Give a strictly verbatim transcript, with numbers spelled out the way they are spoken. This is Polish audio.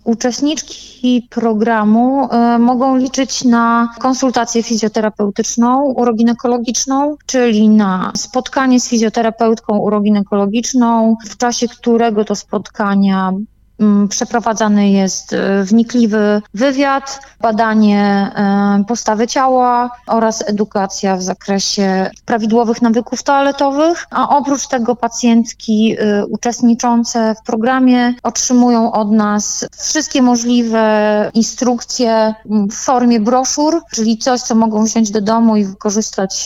Uczestniczki programu y, mogą liczyć na konsultację fizjoterapeutyczną, uroginekologiczną, czyli na spotkanie z fizjoterapeutką uroginekologiczną, w czasie którego to spotkania przeprowadzany jest wnikliwy wywiad, badanie postawy ciała oraz edukacja w zakresie prawidłowych nawyków toaletowych, a oprócz tego pacjentki uczestniczące w programie otrzymują od nas wszystkie możliwe instrukcje w formie broszur, czyli coś, co mogą wziąć do domu i wykorzystać